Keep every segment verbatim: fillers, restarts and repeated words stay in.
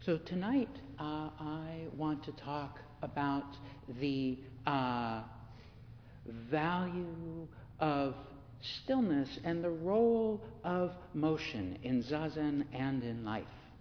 So tonight, uh, I want to talk about the uh, value of stillness and the role of motion in Zazen and in life.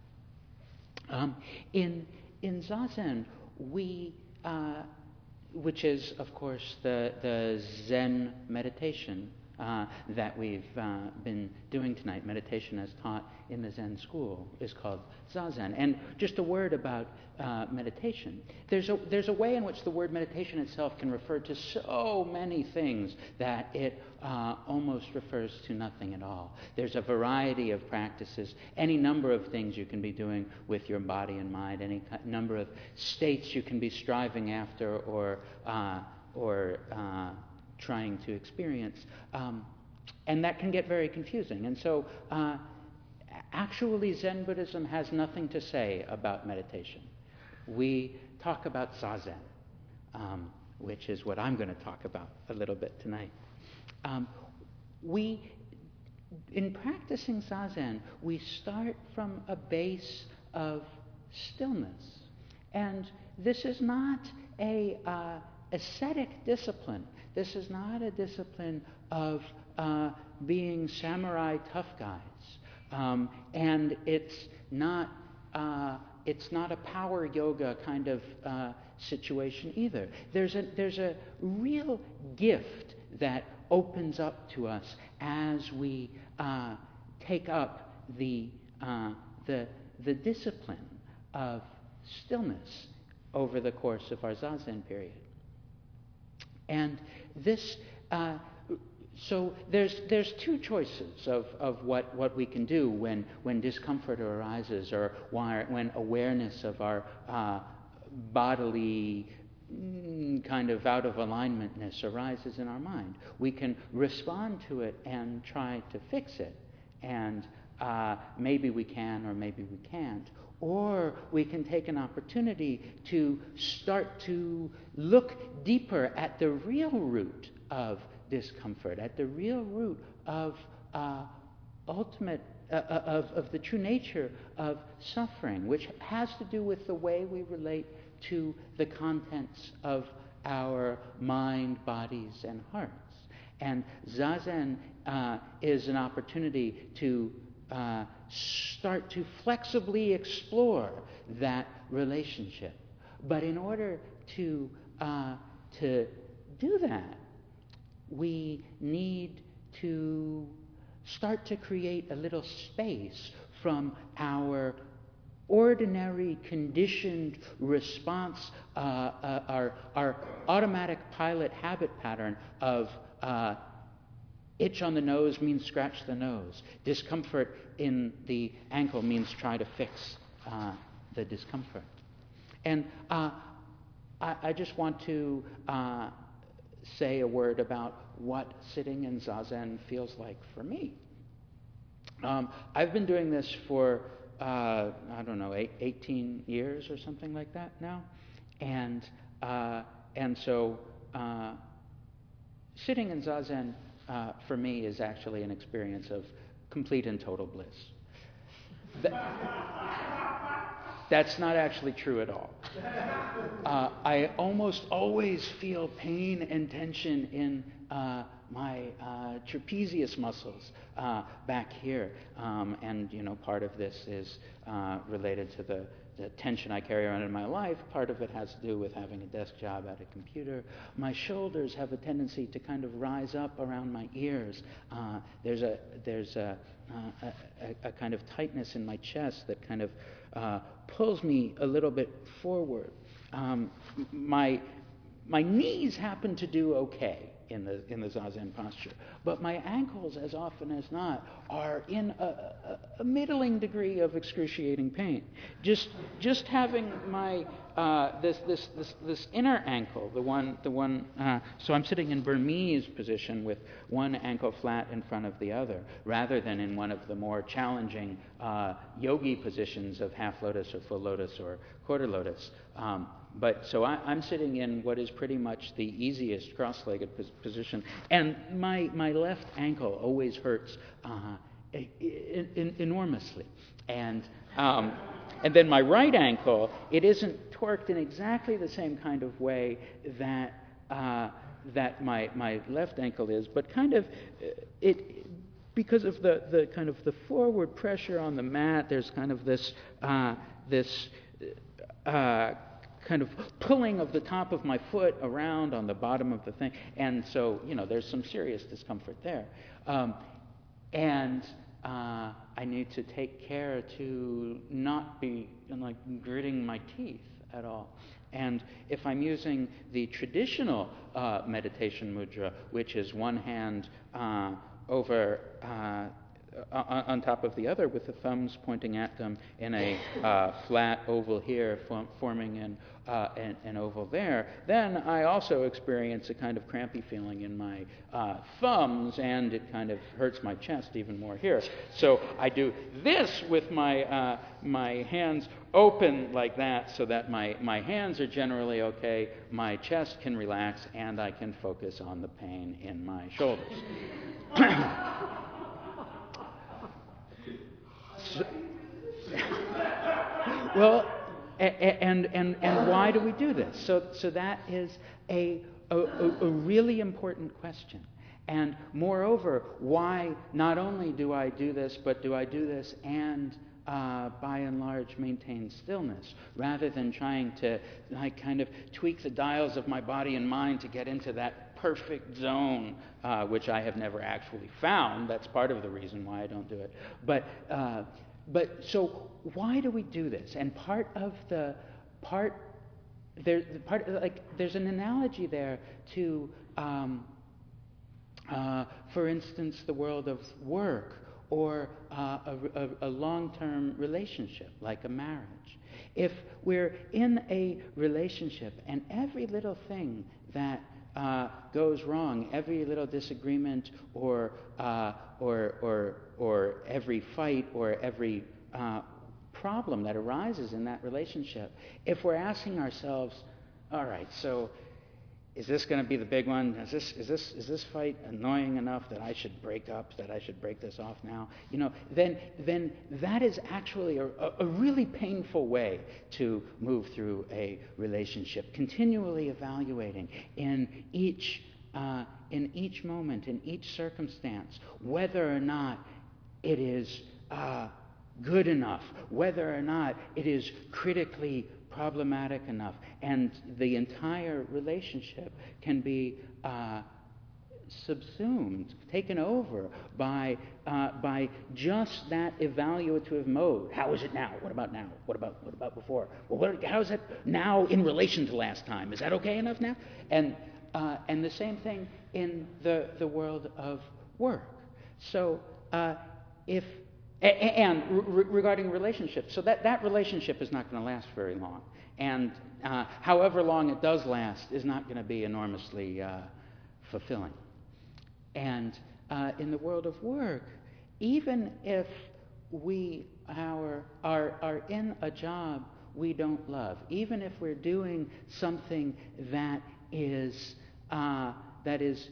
Um, in in Zazen, we, uh, which is of course the the Zen meditation uh, that we've uh, been doing tonight. Meditation as taught in the Zen school is called Zazen. And just a word about uh, meditation. There's a there's a way in which the word meditation itself can refer to so many things that it uh, almost refers to nothing at all. There's a variety of practices, any number of things you can be doing with your body and mind, any number of states you can be striving after or uh, or uh, trying to experience, um, and that can get very confusing. And so. Uh, Actually, Zen Buddhism has nothing to say about meditation. We talk about Zazen, um, which is what I'm going to talk about a little bit tonight. Um, we, in practicing Zazen, we start from a base of stillness. And this is not a uh, ascetic discipline. This is not a discipline of uh, being samurai tough guys. Um, and it's not uh, it's not a power yoga kind of uh, situation either. There's a there's a real gift that opens up to us as we uh, take up the uh, the the discipline of stillness over the course of our Zazen period. And this. Uh, So there's there's two choices of, of what, what we can do when, when discomfort arises or when awareness of our uh, bodily mm, kind of out of alignmentness arises in our mind. We can respond to it and try to fix it, and uh, maybe we can or maybe we can't. Or we can take an opportunity to start to look deeper at the real root of discomfort, at the real root of uh, ultimate, uh, of, of the true nature of suffering, which has to do with the way we relate to the contents of our mind, bodies, and hearts. And Zazen uh, is an opportunity to uh, start to flexibly explore that relationship. But in order to uh, to do that, we need to start to create a little space from our ordinary conditioned response, uh, uh, our, our automatic pilot habit pattern of uh, itch on the nose means scratch the nose. Discomfort in the ankle means try to fix uh, the discomfort. And uh, I, I just want to uh, say a word about what sitting in Zazen feels like for me. Um, I've been doing this for, uh, I don't know, eight, eighteen years or something like that now. And, uh, and so uh, sitting in Zazen uh, for me is actually an experience of complete and total bliss. That, that's not actually true at all. Uh, I almost always feel pain and tension in uh, my uh, trapezius muscles uh, back here, um, and you know, part of this is uh, related to the, the tension I carry around in my life. Part of it has to do with having a desk job at a computer. My shoulders have a tendency to kind of rise up around my ears. Uh, there's a there's a, uh, a, a kind of tightness in my chest that kind of uh, pulls me a little bit forward. Um, my my knees happen to do okay in the in the Zazen posture, but my ankles, as often as not, are in a, a, a middling degree of excruciating pain. Just just having my uh, this, this this this inner ankle, the one the one. Uh, so I'm sitting in Burmese position with one ankle flat in front of the other, rather than in one of the more challenging uh, yogi positions of half lotus or full lotus or quarter lotus. Um, But so I, I'm sitting in what is pretty much the easiest cross-legged pos- position, and my my left ankle always hurts uh, in, in, enormously, and um, and then my right ankle, it isn't torqued in exactly the same kind of way that uh, that my my left ankle is, but kind of uh, it because of the, the kind of the forward pressure on the mat. There's kind of this uh, this. Uh, kind of pulling of the top of my foot around on the bottom of the thing. And so, you know, there's some serious discomfort there. Um, and uh, I need to take care to not be, you know, like gritting my teeth at all. And if I'm using the traditional uh, meditation mudra, which is one hand uh, over uh, on top of the other with the thumbs pointing at them in a uh, flat oval here, form, forming an, uh, an, an oval there, then I also experience a kind of crampy feeling in my uh, thumbs, and it kind of hurts my chest even more here. So I do this with my uh, my hands open like that, so that my, my hands are generally okay, my chest can relax, and I can focus on the pain in my shoulders. So, well, and, and, and why do we do this? So, so that is a, a, a really important question. And moreover, why not only do I do this, but do I do this and uh, by and large maintain stillness, rather than trying to like kind of tweak the dials of my body and mind to get into that perfect zone, uh, which I have never actually found. That's part of the reason why I don't do it. But uh, but so why do we do this? And part of the part there, the part like there's an analogy there to, um, uh, for instance, the world of work or uh, a, a, a long-term relationship like a marriage. If we're in a relationship and every little thing that Uh, goes wrong, every little disagreement or uh, or or or every fight or every uh, problem that arises in that relationship, if we're asking ourselves, all right, so is this going to be the big one? Is this is this is this fight annoying enough that I should break up? That I should break this off now? You know, then then that is actually a, a really painful way to move through a relationship. Continually evaluating in each uh, in each moment, in each circumstance, whether or not it is uh, good enough, whether or not it is critically problematic enough, and the entire relationship can be uh, subsumed, taken over by uh, by just that evaluative mode. How is it now? What about now? What about what about before? Well, what, how is it now in relation to last time? Is that okay enough now? And uh, and the same thing in the the world of work. So uh, if And re- regarding relationships, so that, that relationship is not going to last very long. And uh, however long it does last is not going to be enormously uh, fulfilling. And uh, in the world of work, even if we are, are, are in a job we don't love, even if we're doing something that is uh, that is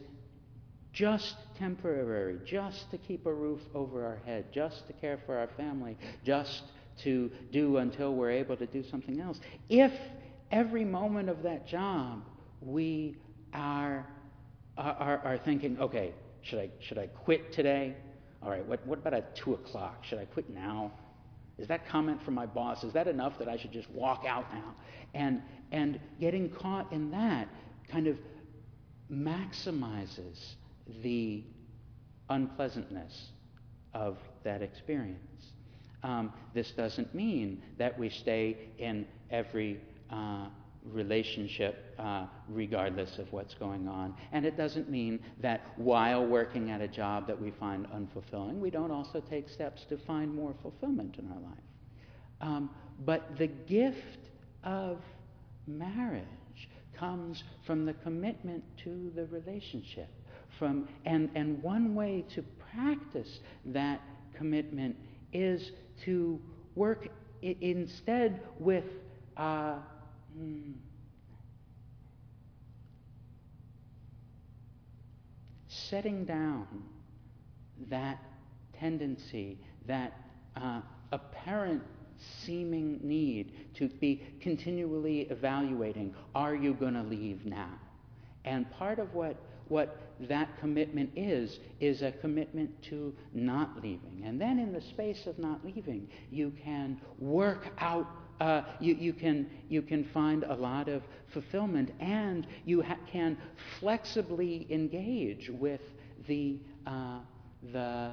just temporary, just to keep a roof over our head, just to care for our family, just to do until we're able to do something else. If every moment of that job we are are, are thinking, okay, should I should I quit today? All right, what what about at two o'clock? Should I quit now? Is that comment from my boss, is that enough that I should just walk out now? And and getting caught in that kind of maximizes the unpleasantness of that experience. Um, this doesn't mean that we stay in every uh, relationship uh, regardless of what's going on. And it doesn't mean that while working at a job that we find unfulfilling, we don't also take steps to find more fulfillment in our life. Um, but the gift of marriage comes from the commitment to the relationship. From and, and one way to practice that commitment is to work I- instead with uh, hmm, setting down that tendency, that uh, apparent seeming need to be continually evaluating, are you going to leave now? And part of what, what that commitment is, is a commitment to not leaving. And then in the space of not leaving, you can work out, uh, you, you, can, you can find a lot of fulfillment, and you ha- can flexibly engage with the, uh, the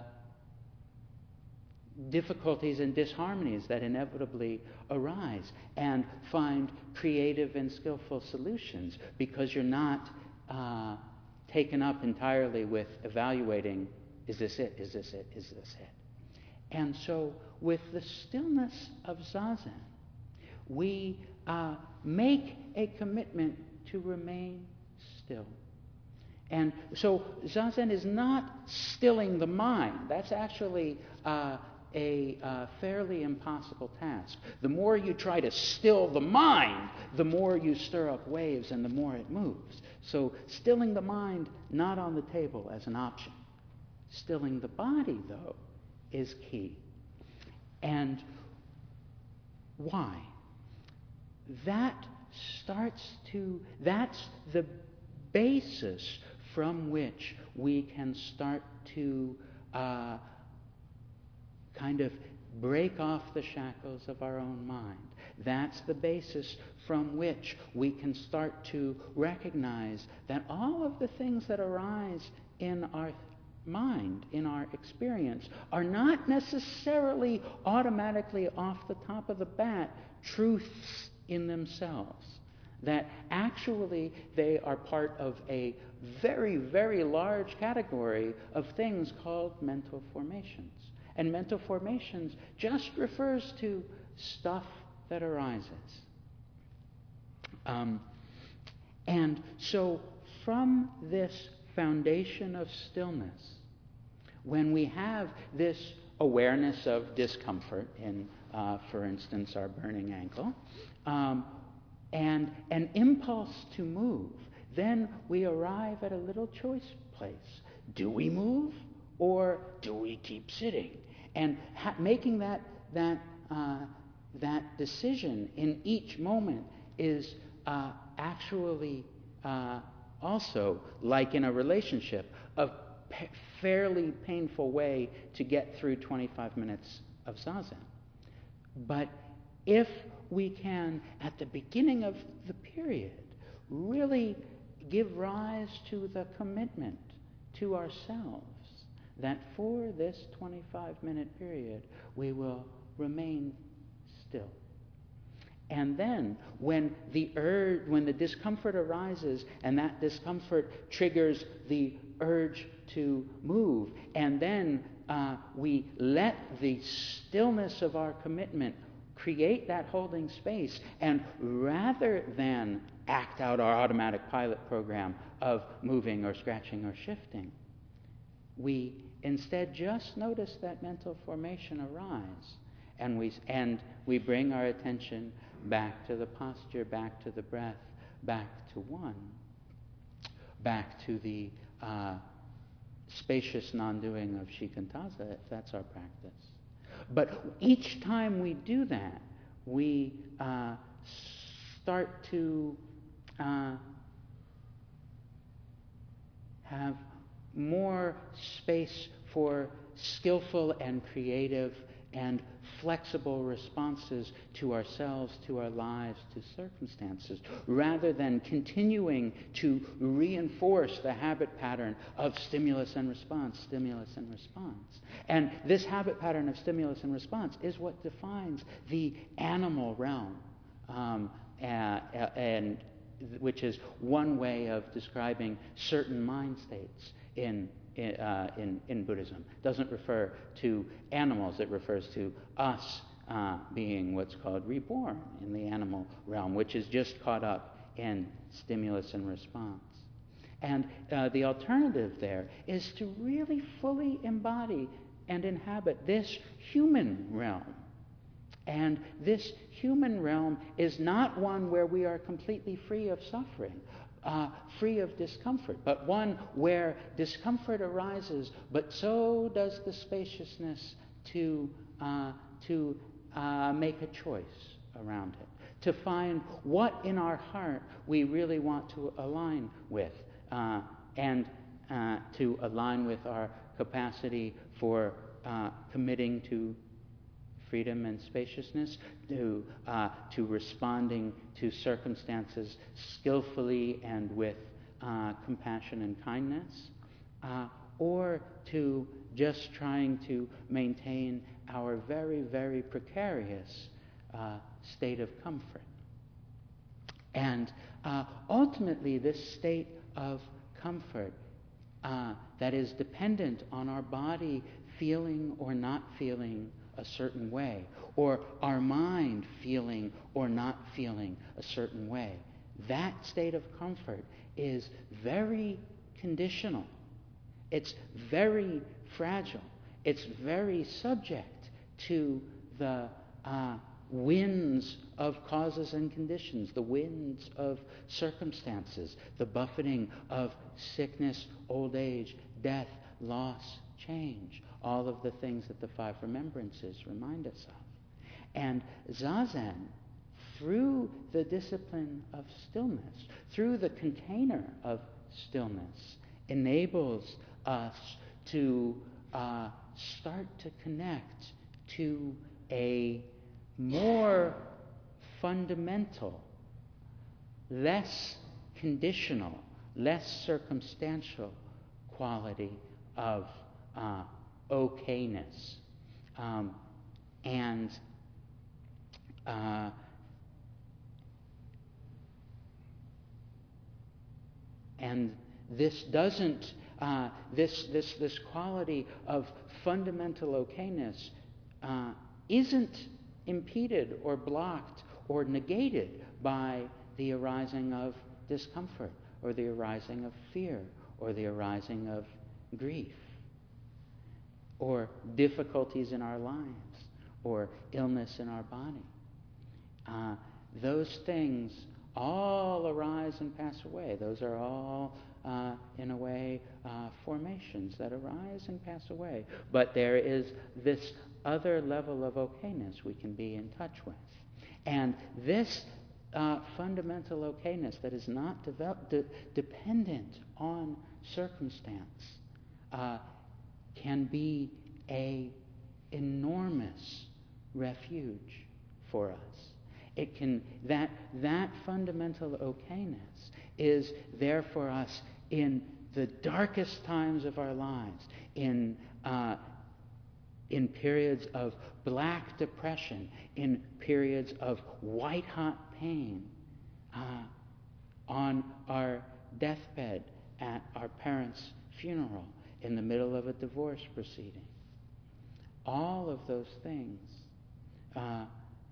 difficulties and disharmonies that inevitably arise, and find creative and skillful solutions, because you're not uh, taken up entirely with evaluating, is this it, is this it, is this it? And so with the stillness of Zazen, we uh, make a commitment to remain still. And so Zazen is not stilling the mind. That's actually uh, a uh, fairly impossible task. The more you try to still the mind, the more you stir up waves and the more it moves. So stilling the mind, not on the table as an option. Stilling the body, though, is key. And why? That starts to, that's the basis from which we can start to uh, kind of break off the shackles of our own mind. That's the basis from which we can start to recognize that all of the things that arise in our mind, in our experience, are not necessarily automatically off the top of the bat truths in themselves. That actually they are part of a very, very large category of things called mental formations. And mental formations just refers to stuff that arises. Um, and so from this foundation of stillness, when we have this awareness of discomfort in, uh, for instance, our burning ankle, um, and an impulse to move, then we arrive at a little choice place. Do we move or do we keep sitting? And ha- making that that uh, that decision in each moment is uh, actually uh, also, like in a relationship, a pa- fairly painful way to get through twenty-five minutes of Zazen. But if we can, at the beginning of the period, really give rise to the commitment to ourselves that for this twenty-five minute period, we will remain still. And then, when the urge, when the discomfort arises, and that discomfort triggers the urge to move, and then uh, we let the stillness of our commitment create that holding space, and rather than act out our automatic pilot program of moving or scratching or shifting, we instead just notice that mental formation arise, and we and we bring our attention back to the posture, back to the breath, back to one, back to the uh, spacious non-doing of shikantaza, if that's our practice. But each time we do that, we uh, start to uh, have more space for skillful and creative and flexible responses to ourselves, to our lives, to circumstances, rather than continuing to reinforce the habit pattern of stimulus and response, stimulus and response. And this habit pattern of stimulus and response is what defines the animal realm, um, uh, and which is one way of describing certain mind states in In, uh, in, in Buddhism. It doesn't refer to animals, it refers to us uh, being what's called reborn in the animal realm, which is just caught up in stimulus and response. And uh, the alternative there is to really fully embody and inhabit this human realm. And this human realm is not one where we are completely free of suffering, Uh, free of discomfort, but one where discomfort arises, but so does the spaciousness to uh, to uh, make a choice around it, to find what in our heart we really want to align with, uh, and uh, to align with our capacity for uh, committing to freedom and spaciousness, to uh, to responding to circumstances skillfully and with uh, compassion and kindness, uh, or to just trying to maintain our very, very precarious uh, state of comfort. And uh, ultimately, this state of comfort uh, that is dependent on our body feeling or not feeling a certain way, or our mind feeling or not feeling a certain way, that state of comfort is very conditional. It's very fragile. It's very subject to the uh, winds of causes and conditions, the winds of circumstances, the buffeting of sickness, old age, death, loss, change, all of the things that the five remembrances remind us of. And Zazen, through the discipline of stillness, through the container of stillness, enables us to uh, start to connect to a more fundamental, less conditional, less circumstantial quality of uh, okayness. Um, and uh, and this doesn't uh, this this this quality of fundamental okayness uh, isn't impeded or blocked or negated by the arising of discomfort or the arising of fear or the arising of grief or difficulties in our lives or illness in our body. Uh, those things all arise and pass away. Those are all, uh, in a way, uh, formations that arise and pass away. But there is this other level of okayness we can be in touch with. And this uh, fundamental okayness that is not develop, de- dependent on circumstance uh, can be a enormous refuge for us. It can that that fundamental okayness is there for us in the darkest times of our lives, in uh, in periods of black depression, in periods of white-hot pain, uh, on our deathbed at our parents' funeral, in the middle of a divorce proceeding. All of those things uh,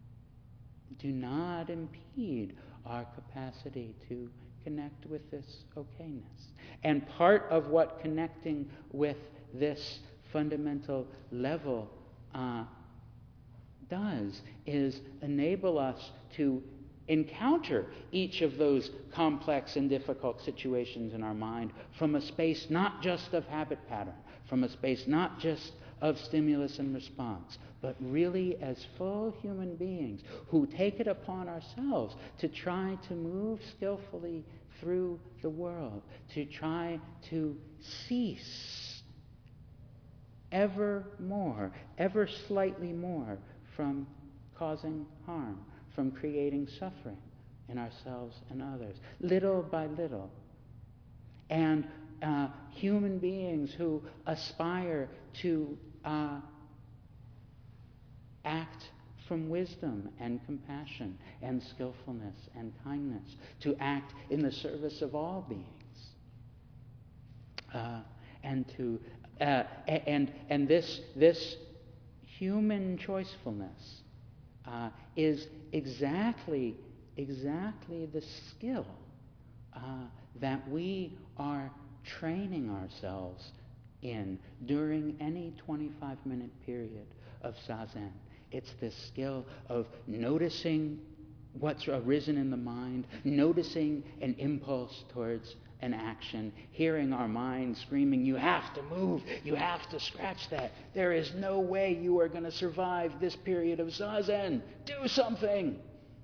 do not impede our capacity to connect with this okayness. And part of what connecting with this fundamental level uh, does is enable us to encounter each of those complex and difficult situations in our mind from a space not just of habit pattern, from a space not just of stimulus and response, but really as full human beings who take it upon ourselves to try to move skillfully through the world, to try to cease ever more, ever slightly more from causing harm, from creating suffering in ourselves and others, little by little. And uh, human beings who aspire to uh, act from wisdom and compassion and skillfulness and kindness, to act in the service of all beings, uh, and to uh, and and this this human choicefulness uh, is exactly exactly the skill uh, that we are training ourselves in during any twenty-five minute period of Zazen. It's this skill of noticing what's arisen in the mind, noticing an impulse towards an action, hearing our mind screaming, you have to move, you have to scratch that. There is no way you are going to survive this period of Zazen. Do something.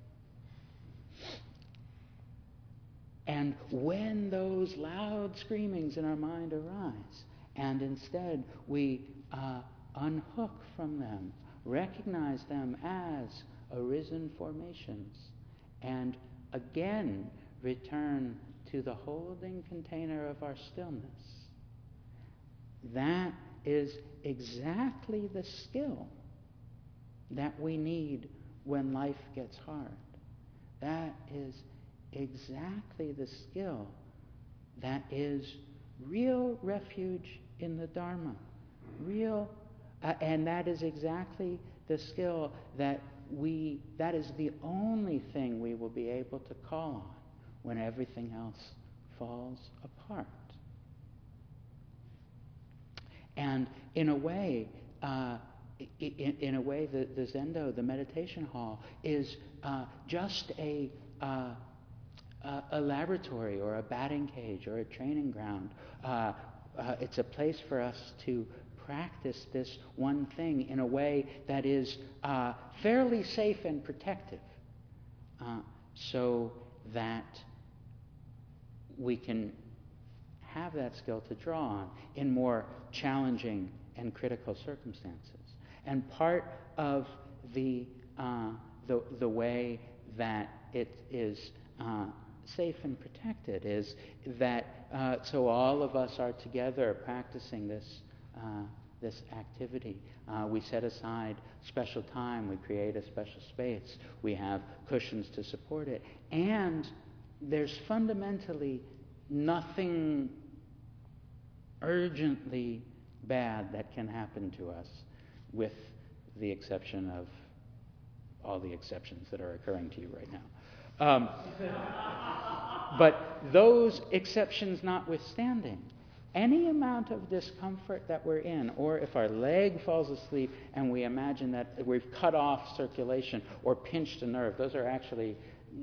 And when those loud screamings in our mind arise, and instead we uh, unhook from them, recognize them as arisen formations, and again return to the holding container of our stillness, that is exactly the skill that we need when life gets hard. That is exactly the skill that is real refuge in the Dharma. Real, uh, and that is exactly the skill that we, that is the only thing we will be able to call on when everything else falls apart. And in a way, uh, in, in a way, the, the Zendo, the meditation hall, is uh, just a, uh, a a laboratory or a batting cage or a training ground. Uh, uh, it's a place for us to practice this one thing in a way that is uh, fairly safe and protective, uh, so that we can have that skill to draw on in more challenging and critical circumstances. And part of the uh, the, the way that it is uh, safe and protected is that uh, so all of us are together practicing this uh, this activity. Uh, we set aside special time. We create a special space. We have cushions to support it, and there's fundamentally nothing urgently bad that can happen to us, with the exception of all the exceptions that are occurring to you right now. Um, but those exceptions notwithstanding, any amount of discomfort that we're in, or if our leg falls asleep and we imagine that we've cut off circulation or pinched a nerve, those are actually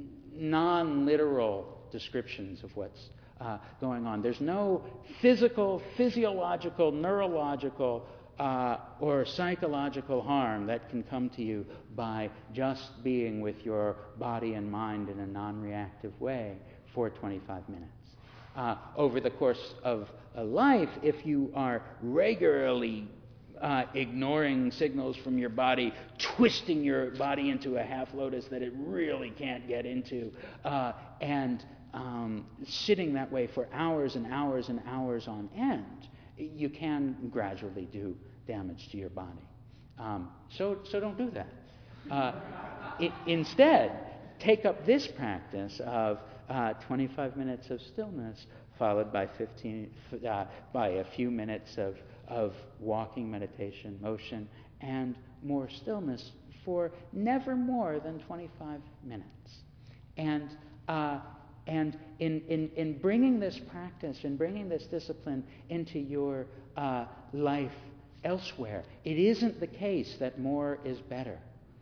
non-literal descriptions of what's uh, going on. There's no physical, physiological, neurological, uh, or psychological harm that can come to you by just being with your body and mind in a non-reactive way for twenty-five minutes. Uh, over the course of a life, if you are regularly uh, ignoring signals from your body, twisting your body into a half lotus that it really can't get into, uh, and um, sitting that way for hours and hours and hours on end, you can gradually do damage to your body. Um, so, so don't do that. Uh, it, instead, take up this practice of uh, twenty-five minutes of stillness, followed by fifteen, uh, by a few minutes of of walking meditation, motion, and more stillness for never more than twenty-five minutes. And uh, and in, in in bringing this practice and bringing this discipline into your uh, life elsewhere, it isn't the case that more is better.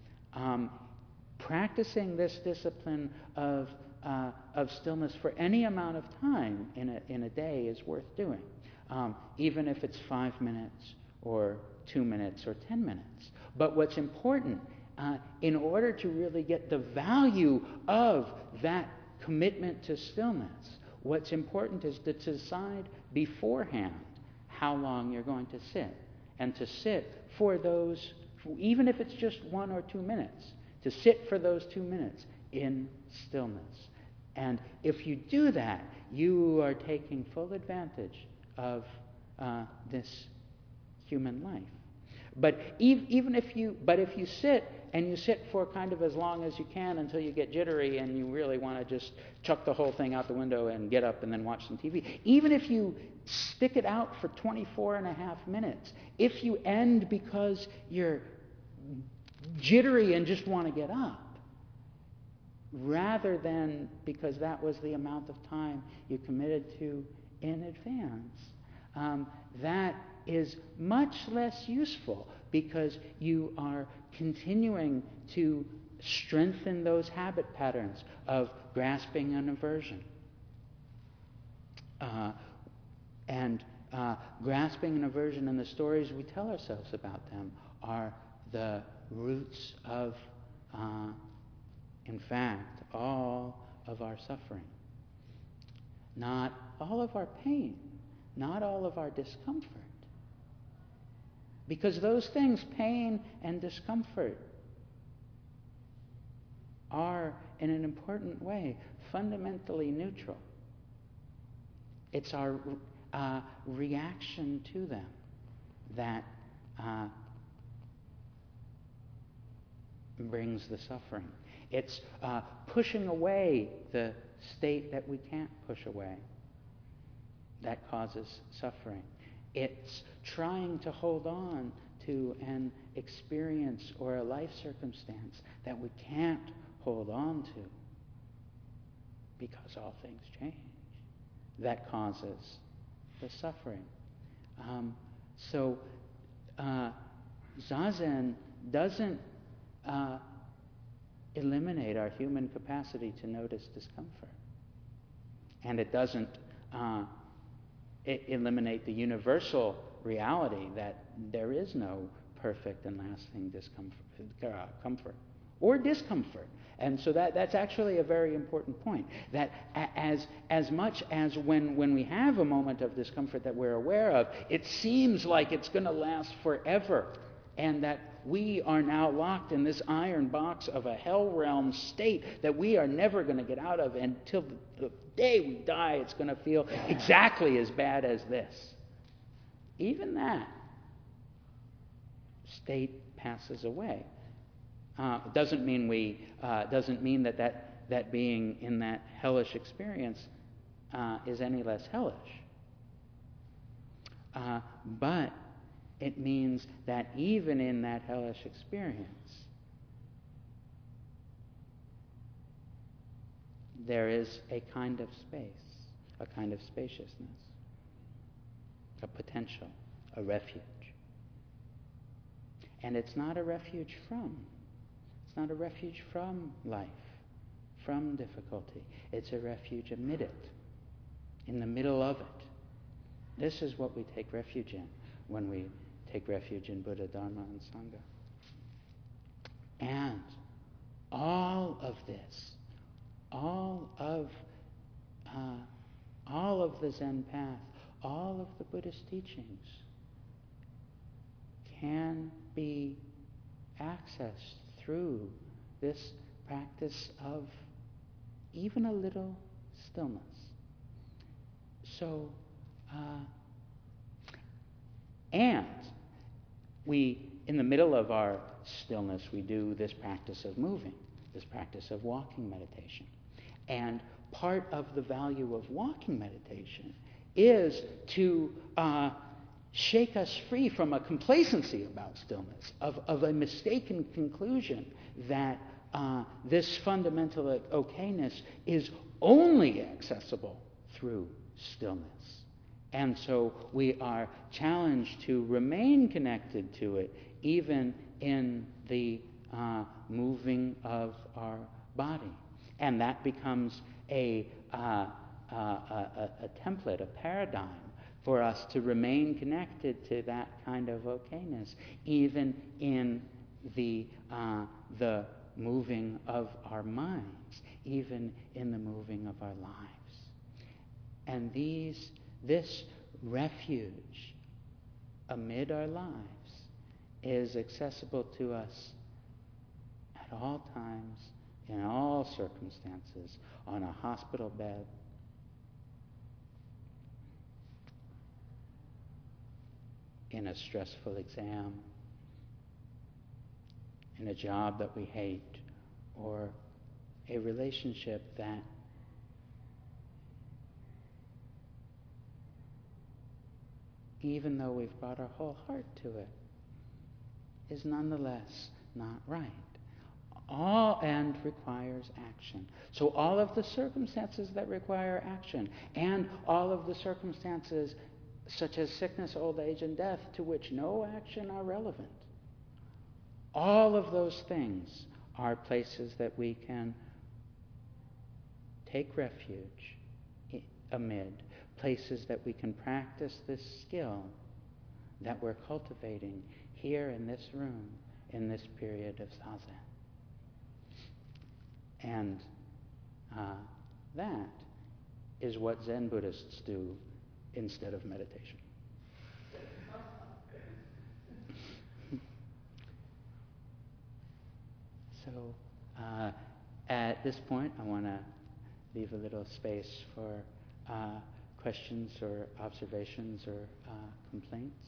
Um, practicing this discipline of uh, of stillness for any amount of time in a in a day is worth doing, um, even if it's five minutes or two minutes or ten minutes. But what's important, uh, in order to really get the value of that commitment to stillness, what's important is to decide beforehand how long you're going to sit, and to sit for those, even if it's just one or two minutes, to sit for those two minutes in stillness. And if you do that, you are taking full advantage of uh, this human life. But ev- even if you, but if you sit and you sit for kind of as long as you can until you get jittery and you really want to just chuck the whole thing out the window and get up and then watch some T V, even if you stick it out for twenty-four and a half minutes, if you end because you're jittery and just want to get up, rather than because that was the amount of time you committed to in advance, um, that is much less useful, because you are continuing to strengthen those habit patterns of grasping and aversion. Uh, and uh, grasping and aversion and the stories we tell ourselves about them are the roots of, uh, in fact, all of our suffering. Not all of our pain, not all of our discomfort. Because those things, pain and discomfort, are, in an important way, fundamentally neutral. It's our uh, reaction to them that uh, brings the suffering. It's uh, pushing away the state that we can't push away that causes suffering. It's trying to hold on to an experience or a life circumstance that we can't hold on to because all things change. That causes the suffering. Um, so uh, Zazen doesn't uh, eliminate our human capacity to notice discomfort. And it doesn't uh, it eliminate the universal reality that there is no perfect and lasting discomfort, uh, comfort or discomfort. And so that, that's actually a very important point, that as, as much as when, when we have a moment of discomfort that we're aware of, it seems like it's going to last forever, and that we are now locked in this iron box of a hell realm state that we are never going to get out of, and until the, the day we die, it's going to feel exactly as bad as this. Even that state passes away. Uh, doesn't mean we uh, doesn't mean that, that that being in that hellish experience uh, is any less hellish. Uh, but it means that even in that hellish experience, there is a kind of space, a kind of spaciousness, a potential, a refuge. And it's not a refuge from. It's not a refuge from life, from difficulty. It's a refuge amid it, in the middle of it. This is what we take refuge in when we take refuge in Buddha, Dharma, and Sangha. And all of this, all of uh, all of the Zen path, all of the Buddhist teachings can be accessed through this practice of even a little stillness. So, uh, and we, in the middle of our stillness, we do this practice of moving, this practice of walking meditation. And part of the value of walking meditation is to uh, shake us free from a complacency about stillness, of, of a mistaken conclusion that uh, this fundamental okayness is only accessible through stillness. And so we are challenged to remain connected to it, even in the uh, moving of our body. And that becomes a, uh, uh, a, a template, a paradigm for us to remain connected to that kind of okayness, even in the uh, the moving of our minds, even in the moving of our lives. And these, this refuge amid our lives is accessible to us at all times, in all circumstances, on a hospital bed, in a stressful exam, in a job that we hate, or a relationship that even though we've brought our whole heart to it, is nonetheless not right. All and requires action. So all of the circumstances that require action, and all of the circumstances such as sickness, old age, and death, to which no action are relevant, all of those things are places that we can take refuge amid, places that we can practice this skill that we're cultivating here in this room in this period of zazen. And uh, that is what Zen Buddhists do instead of meditation. So uh, at this point, I want to leave a little space for uh, questions or observations or uh, complaints,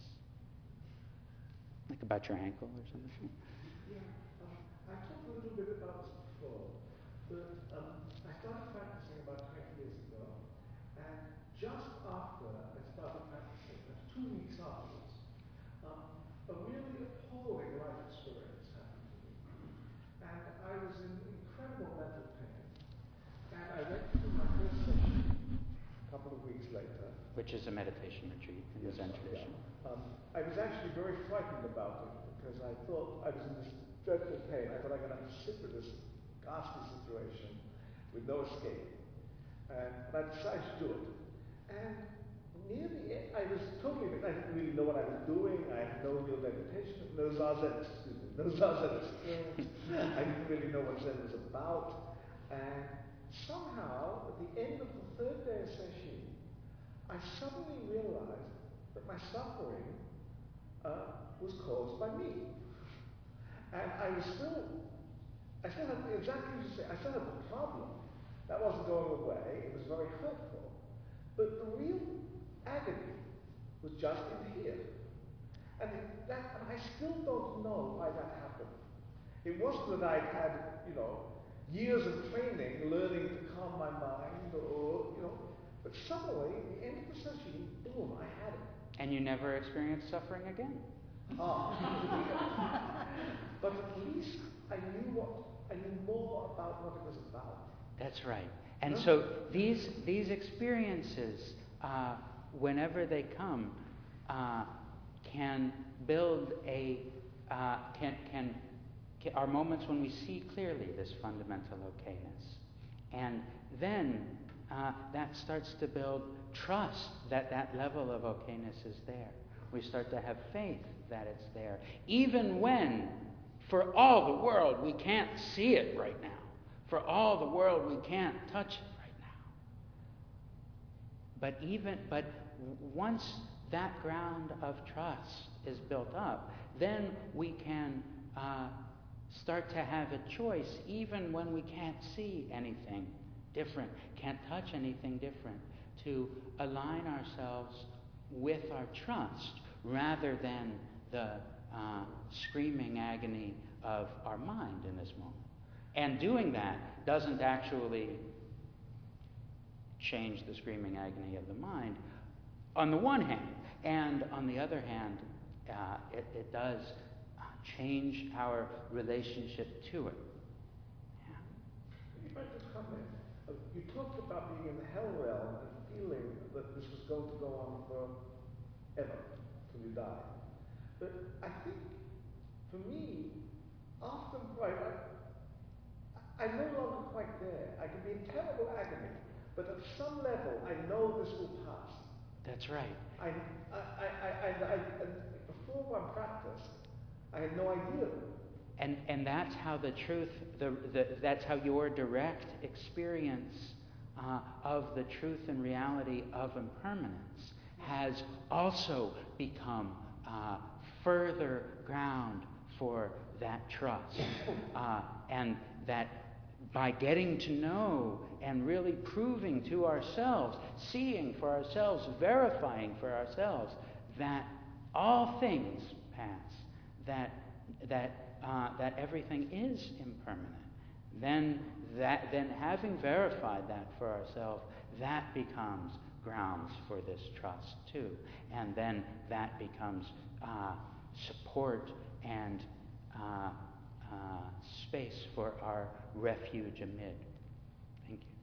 like about your ankle or something. Yeah, um, I talked a little bit about this before, but um, I started practicing about twenty years ago, and just after I started practicing, that's two weeks afterwards, um, a really appalling life experience happened to me. And I was in incredible mental pain. And I went to my first session a couple of weeks later. Which is a meditation retreat in the Zen tradition. Yeah. Um, I was actually very frightened about it because I thought I was in this dreadful pain. I thought I'm going to have to sit with this ghastly situation with no escape. And, and I decided to do it. And near the end, I was totally, I didn't really know what I was doing. I had no real meditation, no zazen, excuse me, no zazen experience. I didn't really know what Zen was about. And somehow, at the end of the third day of session, I suddenly realized that my suffering uh, was caused by me. And I was still, I still had, exactly as you say, I still had the problem. That wasn't going away. It was very hurtful. But the real agony was just in here. And, it, that, and I still don't know why that happened. It wasn't that I had, you know, years of training, learning to calm my mind, or, you know, but suddenly, at the end of the session, boom, I had it. And you never experienced suffering again. Ah. But at least I knew what, I knew more about what it was about. That's right. And so these these experiences, uh, whenever they come, uh, can build a uh, can, can can are moments when we see clearly this fundamental okayness, and then uh, that starts to build trust that that level of okayness is there. We start to have faith that it's there, even when, for all the world, we can't see it right now. For all the world, we can't touch it right now. But even, but once that ground of trust is built up, then we can uh, start to have a choice, even when we can't see anything different, can't touch anything different, to align ourselves with our trust rather than the uh, screaming agony of our mind in this moment. And doing that doesn't actually change the screaming agony of the mind, on the one hand. And on the other hand, uh, it, it does change our relationship to it. Yeah. If I could comment, uh, you talked about being in the hell realm and feeling that this was going to go on forever, till you die. But I think, for me, after, right, I, I'm no longer quite there. I can be in terrible agony, but at some level, I know this will pass. That's right. I, I, I, I, I, I before one practice, I had no idea. And and that's how the truth, the, the that's how your direct experience uh, of the truth and reality of impermanence has also become uh, further ground for that trust, uh, and that by getting to know and really proving to ourselves, seeing for ourselves, verifying for ourselves that all things pass, that that uh, that everything is impermanent, then that then having verified that for ourselves, that becomes grounds for this trust too, and then that becomes uh, support and uh, uh, space for our refuge amid. Thank you.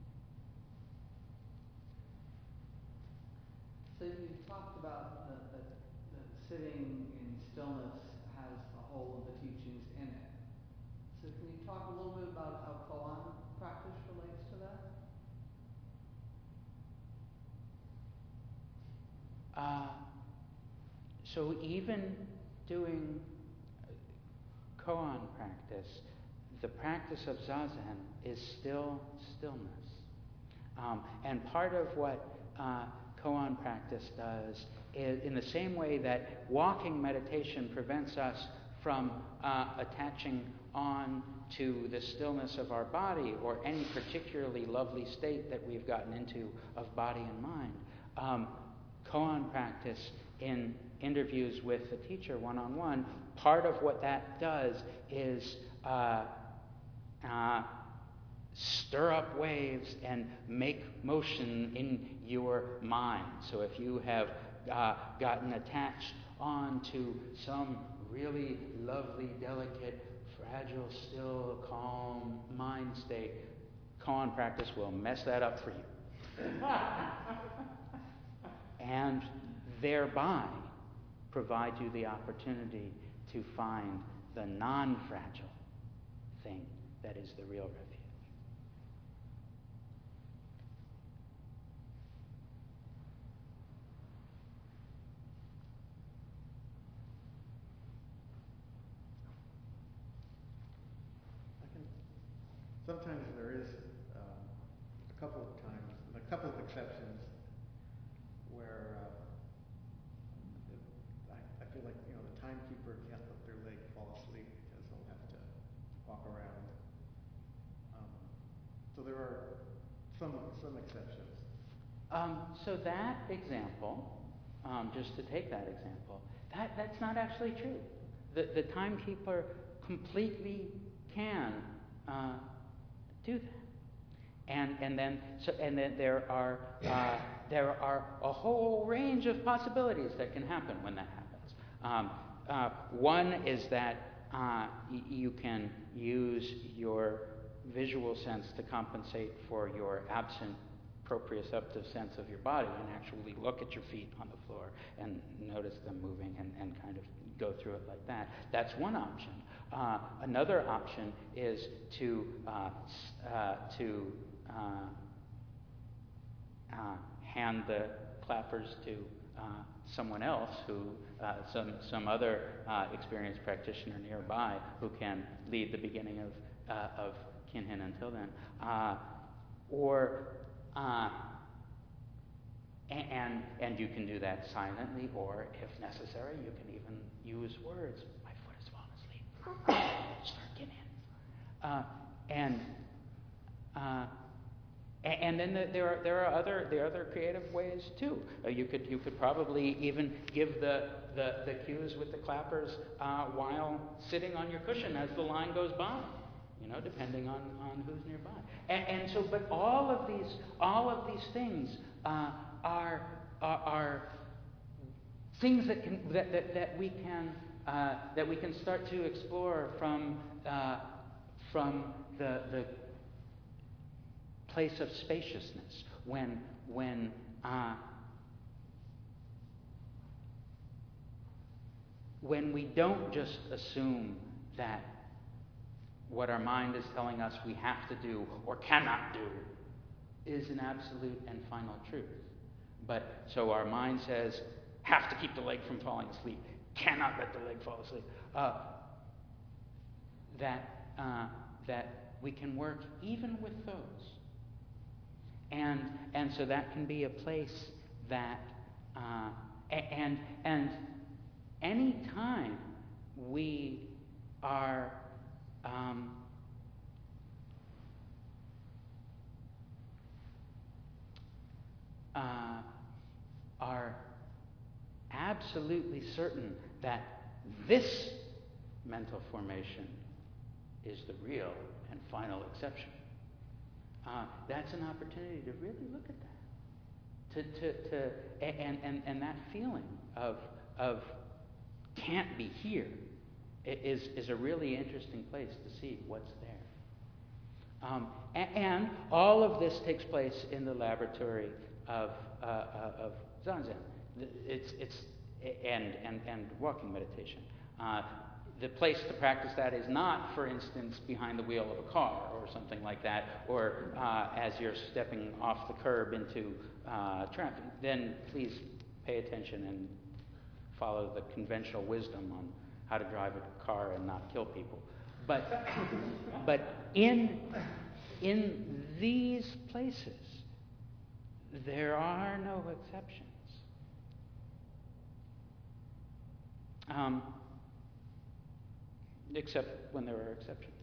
So you talked about that, that, that sitting in stillness has a whole of the teachings in it. So can you talk a little bit about how koan practice relates to that? so even doing koan practice, the practice of zazen is still stillness. Um, and part of what uh, koan practice does is, in the same way that walking meditation prevents us from uh, attaching on to the stillness of our body or any particularly lovely state that we've gotten into of body and mind, um, koan practice in interviews with the teacher one-on-one, part of what that does is uh, uh, stir up waves and make motion in your mind. So if you have uh, gotten attached onto some really lovely, delicate, fragile, still, calm mind state, koan practice will mess that up for you. And thereby provide you the opportunity to find the non-fragile thing that is the real refuge. Sometimes there is um, a couple of times, and a couple of exceptions, where uh, I, I feel like, you know, the timekeeper can't let their leg fall asleep because they'll have to walk around. Um, so there are some some exceptions. Um, so that example, um, just to take that example, that, that's not actually true. The, the timekeeper completely can uh, do that. And and then so and then there are uh, there are a whole range of possibilities that can happen when that happens. Um, uh, one is that uh, y- you can use your visual sense to compensate for your absent proprioceptive sense of your body and actually look at your feet on the floor and notice them moving and, and kind of go through it like that. That's one option. Uh, another option is to uh, uh, to uh, uh, hand the clappers to uh, someone else, who uh, some some other uh, experienced practitioner nearby, who can lead the beginning of uh, of Kinhin until then, uh, or uh, and and you can do that silently, or if necessary, you can even use words. My foot has fallen asleep. Start getting in. Uh, and uh, and then the, there are there are other there are other creative ways too. Uh, you could you could probably even give the the, the cues with the clappers uh, while sitting on your cushion as the line goes by. You know, depending on, on who's nearby. And, and so, but all of these all of these things uh, are, are are things that can that that, that we can uh, that we can start to explore from uh, from the the place of spaciousness when when uh, when we don't just assume that what our mind is telling us we have to do or cannot do is an absolute and final truth. But so our mind says, have to keep the leg from falling asleep, cannot let the leg fall asleep. Uh, that uh, that we can work even with those. And and so that can be a place that uh, and and any time we are um, uh, are absolutely certain that this mental formation is the real and final exception. Uh, that's an opportunity to really look at that. To, to, to and, and, and that feeling of of can't be here is, is a really interesting place to see what's there. Um, and, and all of this takes place in the laboratory of uh, uh, of Zazen. It's it's and and and walking meditation. Uh, the place to practice that is not, for instance, behind the wheel of a car or something like that, or uh, as you're stepping off the curb into uh, traffic. Then please pay attention and follow the conventional wisdom on how to drive a car and not kill people. But, but in, in these places, there are no exceptions. Um, except when there are exceptions.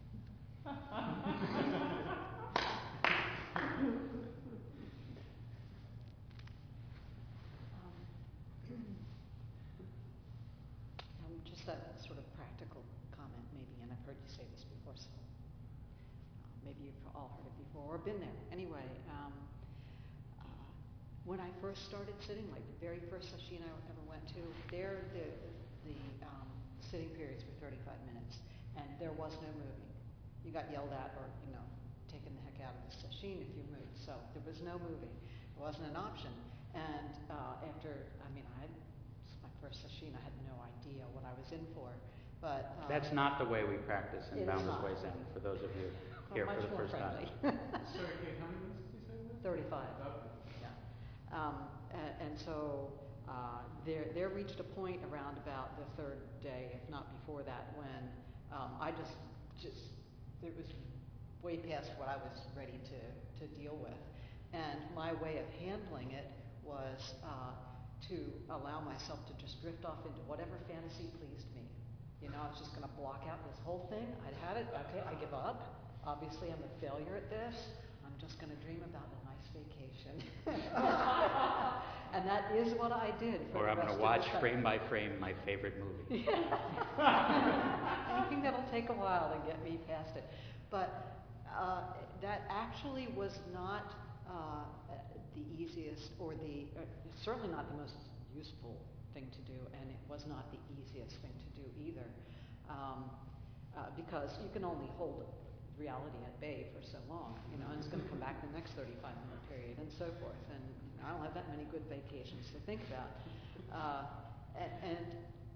Um, just that sort of practical comment, maybe, and I've heard you say this before, so uh, maybe you've all heard it before or been there. Anyway, um, uh, when I first started sitting, like the very first session I ever went to, there the the um, sitting periods were thirty-five minutes, and there was no moving. You got yelled at or, you know, taken the heck out of the session if you moved. So there was no moving. It wasn't an option. And uh, after, I mean, I had my first session, I had no idea what I was in for. But um, That's not the way we practice in Boundless not. Ways Zen, for those of you Well, here much for the more first friendly. time. Sorry, Kate, how many minutes did you say it was? thirty-five. Okay. Yeah. Um, and, and so uh, there, there reached a point around about the third day, if not before that, when um, I just, just, it was way past what I was ready to, to deal with. And my way of handling it was uh, to allow myself to just drift off into whatever fantasy pleased me. You know, I was just going to block out this whole thing. I'd had it. Okay, I give up. Obviously, I'm a failure at this. I'm just going to dream about a nice vacation. And that is what I did for Or the I'm rest going to watch of the frame by frame my favorite movie. Anything that'll take a while to get me past it. But uh, that actually was not uh, the easiest, or the uh, certainly not the most useful thing to do, and it was not the easiest thing to do either, um, uh, because you can only hold reality at bay for so long, you know, and it's going to come back the next thirty-five minute period and so forth, and I don't have that many good vacations to think about. Uh, and, and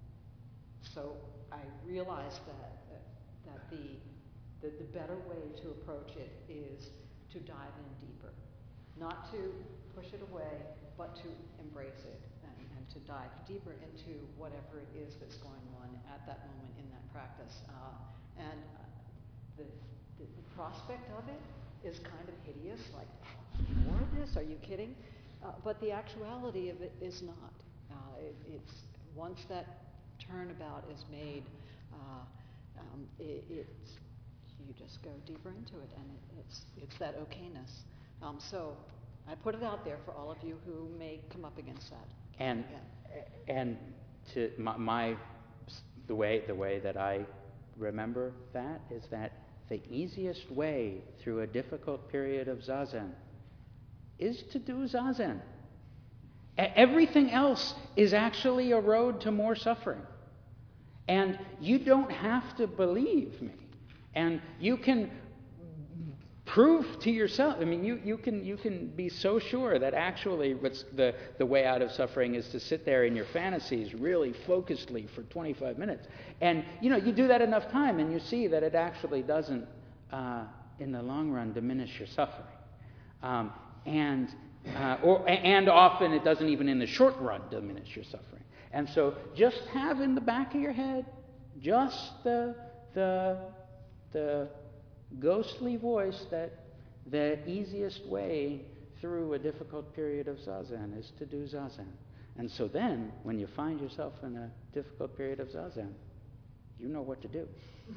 so I realized that, that, that the, the, the better way to approach it is to dive in deeper. Not to push it away, but to embrace it and, and to dive deeper into whatever it is that's going on at that moment in that practice. Uh, and uh, the, the, the prospect of it is kind of hideous, like, more of this? Are you kidding? Uh, but the actuality of it is not. Uh, it, it's once that turnabout is made, uh, um, it, it's you just go deeper into it, and it, it's it's that okayness. Um, so I put it out there for all of you who may come up against that. And again. and to my, my the way the way that I remember that is that the easiest way through a difficult period of zazen is to do zazen. Everything else is actually a road to more suffering. And you don't have to believe me. And you can prove to yourself, I mean, you, you can you can be so sure that actually what's the, the way out of suffering is to sit there in your fantasies really focusedly for twenty-five minutes. And, you know, you do that enough time and you see that it actually doesn't, uh, in the long run, diminish your suffering. Um, and uh, or and often it doesn't even in the short run diminish your suffering. And so just have in the back of your head just the the the ghostly voice that the easiest way through a difficult period of zazen is to do zazen. And so then, when you find yourself in a difficult period of zazen, you know what to do.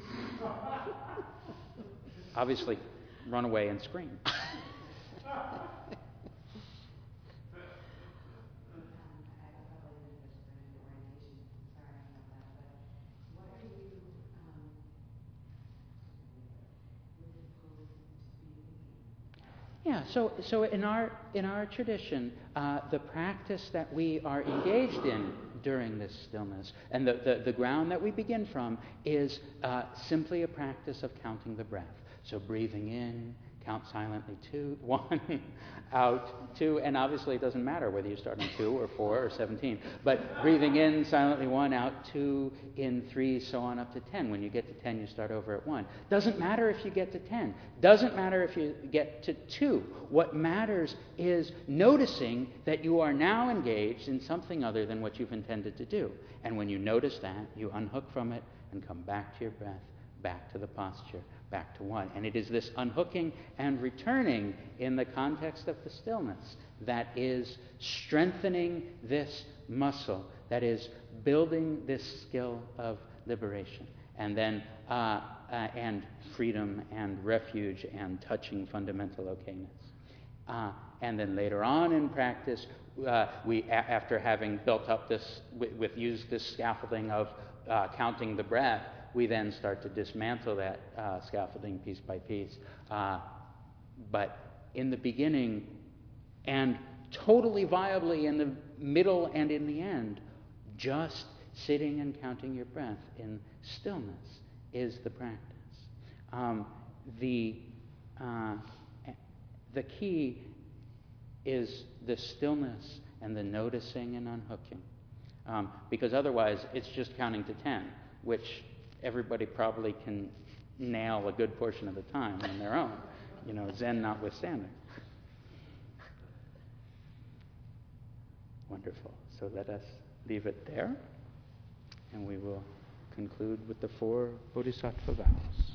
Obviously, run away and scream. Yeah, so so in our in our tradition, uh, the practice that we are engaged in during this stillness, and the, the, the ground that we begin from is uh, simply a practice of counting the breath. So breathing in, count silently, two, one, out, two, and obviously it doesn't matter whether you start on two or four or seventeen, but breathing in silently, one, out, two, in, three, so on up to ten. When you get to ten, you start over at one. Doesn't matter if you get to ten. Doesn't matter if you get to two. What matters is noticing that you are now engaged in something other than what you've intended to do. And when you notice that, you unhook from it and come back to your breath, back to the posture, back to one. And it is this unhooking and returning in the context of the stillness that is strengthening this muscle, that is building this skill of liberation. And then, uh, uh, and freedom and refuge and touching fundamental okayness. Uh, and then later on in practice, uh, we, a- after having built up this, with, with used this scaffolding of uh, counting the breath, we then start to dismantle that uh, scaffolding piece by piece. Uh, but in the beginning, and totally viably in the middle and in the end, just sitting and counting your breath in stillness is the practice. Um, the, uh, the key is the stillness and the noticing and unhooking. Um, because otherwise, it's just counting to ten, which everybody probably can nail a good portion of the time on their own, you know, Zen notwithstanding. Wonderful. So let us leave it there, and we will conclude with the four Bodhisattva vows.